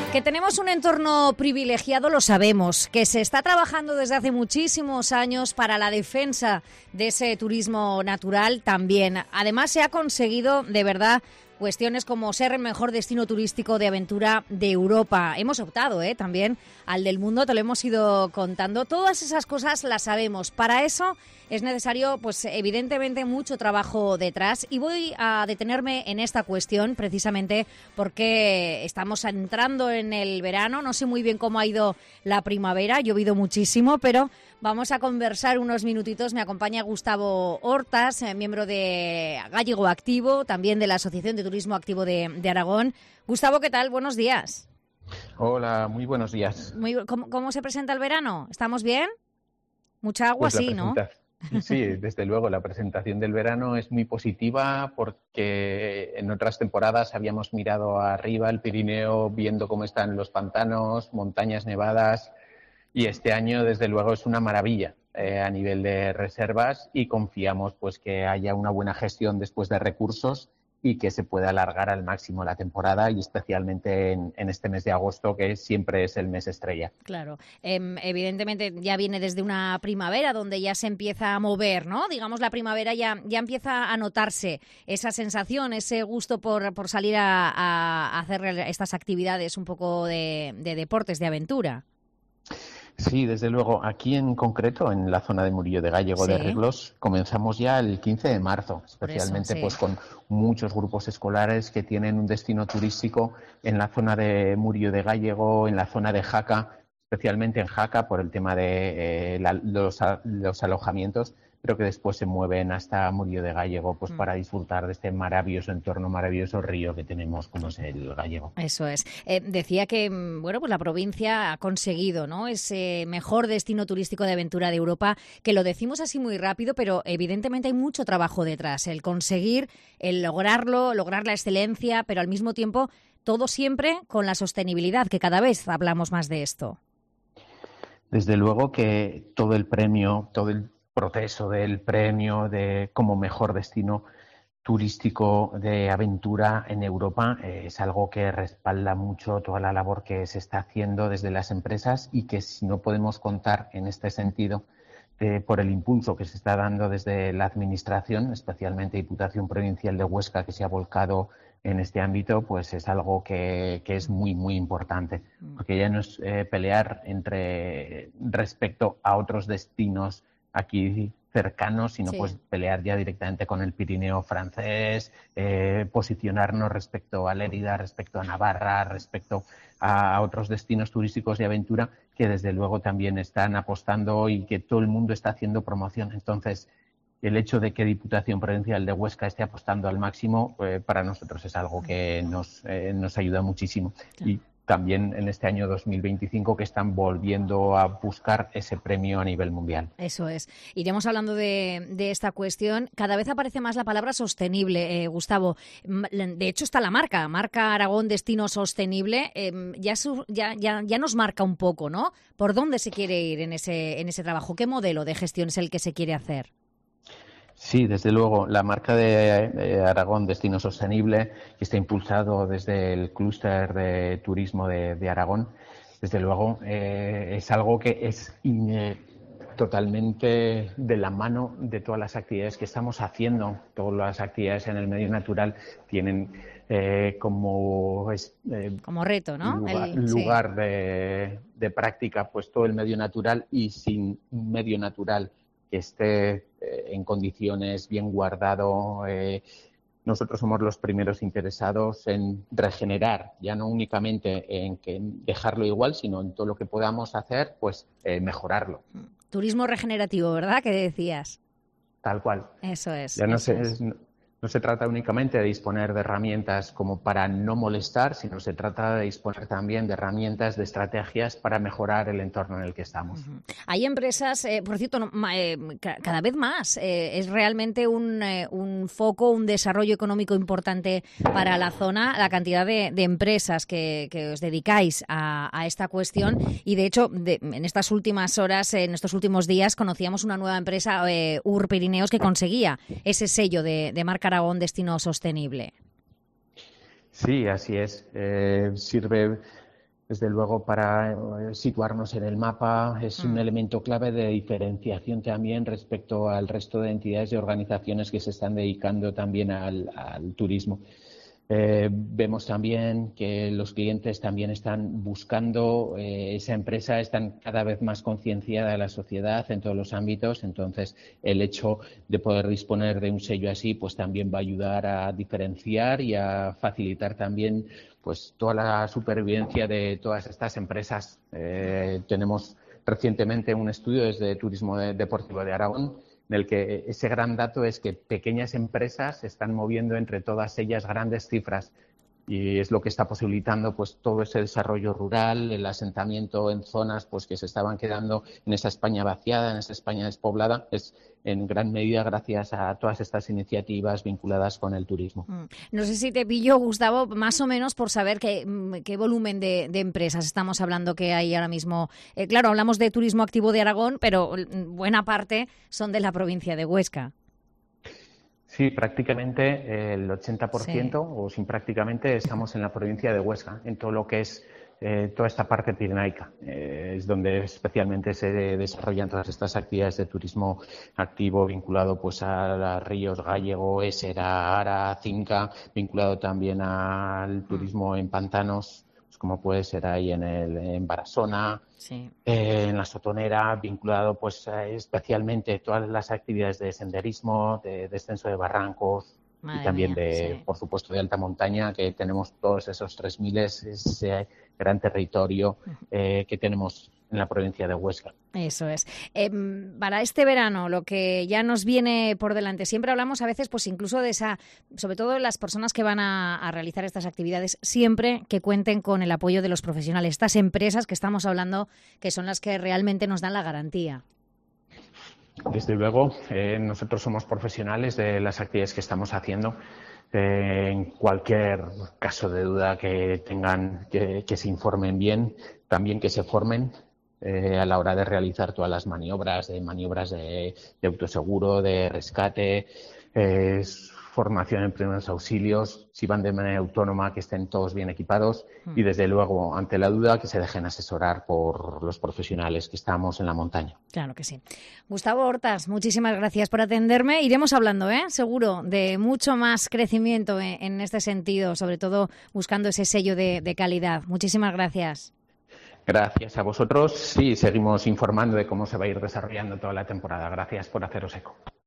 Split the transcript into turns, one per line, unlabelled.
Que tenemos un entorno privilegiado lo sabemos, que se está trabajando desde hace muchísimos años para la defensa de ese turismo natural también. Además se ha conseguido de verdad cuestiones como ser el mejor destino turístico de aventura de Europa. Hemos optado también al del mundo, te lo hemos ido contando. Todas esas cosas las sabemos. Para eso es necesario, pues evidentemente, mucho trabajo detrás. Y voy a detenerme en esta cuestión precisamente porque estamos entrando en el verano. No sé muy bien cómo ha ido la primavera, ha llovido muchísimo, pero vamos a conversar unos minutitos. Me acompaña Gustavo Hortas, miembro de Gallego Activo, también de la Asociación de Turismo Activo de Aragón. Gustavo, ¿qué tal? Buenos días.
Hola, muy buenos días.
¿Cómo se presenta el verano? ¿Estamos bien? Mucha agua,
Pues
sí, ¿no?
Sí, desde luego, la presentación del verano es muy positiva porque en otras temporadas habíamos mirado arriba el Pirineo viendo cómo están los pantanos, montañas nevadas, y este año desde luego es una maravilla a nivel de reservas, y confiamos pues que haya una buena gestión después de recursos y que se pueda alargar al máximo la temporada, y especialmente en este mes de agosto, que siempre es el mes estrella.
Claro, evidentemente ya viene desde una primavera donde ya se empieza a mover, ¿no? Digamos, la primavera ya empieza a notarse esa sensación, ese gusto por salir a hacer estas actividades un poco de deportes, de aventura.
Sí, desde luego. Aquí en concreto, en la zona de Murillo de Gállego de Reglos, comenzamos ya el 15 de marzo, especialmente pues con muchos grupos escolares que tienen un destino turístico en la zona de Murillo de Gállego, en la zona de Jaca, especialmente en Jaca por el tema de los alojamientos, pero que después se mueven hasta Murillo de Gállego pues para disfrutar de este maravilloso entorno, maravilloso río que tenemos como es el Gállego.
Eso es. Decía que bueno, pues la provincia ha conseguido, ¿no?, ese mejor destino turístico de aventura de Europa, que lo decimos así muy rápido, pero evidentemente hay mucho trabajo detrás, el conseguir, el lograrlo, lograr la excelencia, pero al mismo tiempo todo siempre con la sostenibilidad, que cada vez hablamos más de esto.
Desde luego que todo el proceso del premio de como mejor destino turístico de aventura en Europa es algo que respalda mucho toda la labor que se está haciendo desde las empresas, y que si no podemos contar en este sentido por el impulso que se está dando desde la Administración, especialmente Diputación Provincial de Huesca, que se ha volcado en este ámbito, pues es algo que es muy, muy importante, porque ya no es pelear respecto a otros destinos aquí cercanos, sino pues pelear ya directamente con el Pirineo francés, posicionarnos respecto a Lérida, respecto a Navarra, respecto a otros destinos turísticos de aventura que desde luego también están apostando y que todo el mundo está haciendo promoción. Entonces, el hecho de que Diputación Provincial de Huesca esté apostando al máximo, para nosotros es algo que nos ayuda muchísimo. Claro. Y también en este año 2025 que están volviendo a buscar ese premio a nivel mundial.
Eso es. Iremos hablando de esta cuestión. Cada vez aparece más la palabra sostenible, Gustavo. De hecho está la marca Aragón Destino Sostenible. Ya nos marca un poco, ¿no?, por dónde se quiere ir en ese trabajo. ¿Qué modelo de gestión es el que se quiere hacer?
Sí, desde luego. La marca de Aragón Destino Sostenible, que está impulsado desde el clúster de turismo de Aragón, desde luego es algo que es totalmente de la mano de todas las actividades que estamos haciendo. Todas las actividades en el medio natural tienen como
reto, ¿no?
lugar de práctica pues todo el medio natural, y sin un medio natural que esté en condiciones, bien guardado. Nosotros somos los primeros interesados en regenerar, ya no únicamente en dejarlo igual, sino en todo lo que podamos hacer, pues mejorarlo.
Turismo regenerativo, ¿verdad?, que decías.
Tal cual.
Eso es.
Ya no se trata únicamente de disponer de herramientas como para no molestar, sino se trata de disponer también de herramientas, de estrategias para mejorar el entorno en el que estamos.
Hay empresas, por cierto, cada vez más, es realmente un foco, un desarrollo económico importante para la zona, la cantidad de empresas que os dedicáis a esta cuestión, y de hecho en estas últimas horas, en estos últimos días, conocíamos una nueva empresa, UR Pirineos, que conseguía ese sello de marca Aragón Destino Sostenible.
Sí, así es. Sirve desde luego, para situarnos en el mapa, es un elemento clave de diferenciación también respecto al resto de entidades y organizaciones que se están dedicando también al turismo. Vemos también que los clientes también están buscando esa empresa, están cada vez más concienciada de la sociedad en todos los ámbitos. Entonces, el hecho de poder disponer de un sello así, pues también va a ayudar a diferenciar y a facilitar también pues toda la supervivencia de todas estas empresas. Tenemos recientemente un estudio desde Turismo Deportivo de Aragón, en el que ese gran dato es que pequeñas empresas están moviendo entre todas ellas grandes cifras, y es lo que está posibilitando pues todo ese desarrollo rural, el asentamiento en zonas pues que se estaban quedando en esa España vaciada, en esa España despoblada, es en gran medida gracias a todas estas iniciativas vinculadas con el turismo.
No sé si te pillo, Gustavo, más o menos por saber qué volumen de empresas estamos hablando que hay ahora mismo. Claro, hablamos de turismo activo de Aragón, pero buena parte son de la provincia de Huesca.
Sí, prácticamente el 80%,
Sí.
o sin prácticamente, estamos en la provincia de Huesca, en todo lo que es toda esta parte pirenaica. Es donde especialmente se desarrollan todas estas actividades de turismo activo vinculado pues a ríos Gallego, Ésera, Ara, Cinca, vinculado también al turismo en pantanos, pues como puede ser ahí en Barasona.
Sí.
En la Sotonera, vinculado pues especialmente todas las actividades de senderismo, de descenso de barrancos y
Madre
también
mía,
de,
sí.
por supuesto, de alta montaña, que tenemos todos esos 3.000, ese gran territorio que tenemos en la provincia de Huesca.
Eso es. Para este verano, lo que ya nos viene por delante, siempre hablamos a veces, pues incluso de esa, sobre todo las personas que van a realizar estas actividades, siempre que cuenten con el apoyo de los profesionales, estas empresas que estamos hablando, que son las que realmente nos dan la garantía.
Desde luego, nosotros somos profesionales de las actividades que estamos haciendo. En cualquier caso de duda que tengan, que se informen bien, también que se formen a la hora de realizar todas las maniobras de autoseguro, de rescate, formación en primeros auxilios, si van de manera autónoma, que estén todos bien equipados y, desde luego, ante la duda, que se dejen asesorar por los profesionales que estamos en la montaña.
Claro que sí. Gustavo Hortas, muchísimas gracias por atenderme. Iremos hablando, seguro, de mucho más crecimiento en este sentido, sobre todo buscando ese sello de calidad. Muchísimas gracias.
Gracias a vosotros. Sí, seguimos informando de cómo se va a ir desarrollando toda la temporada. Gracias por haceros eco.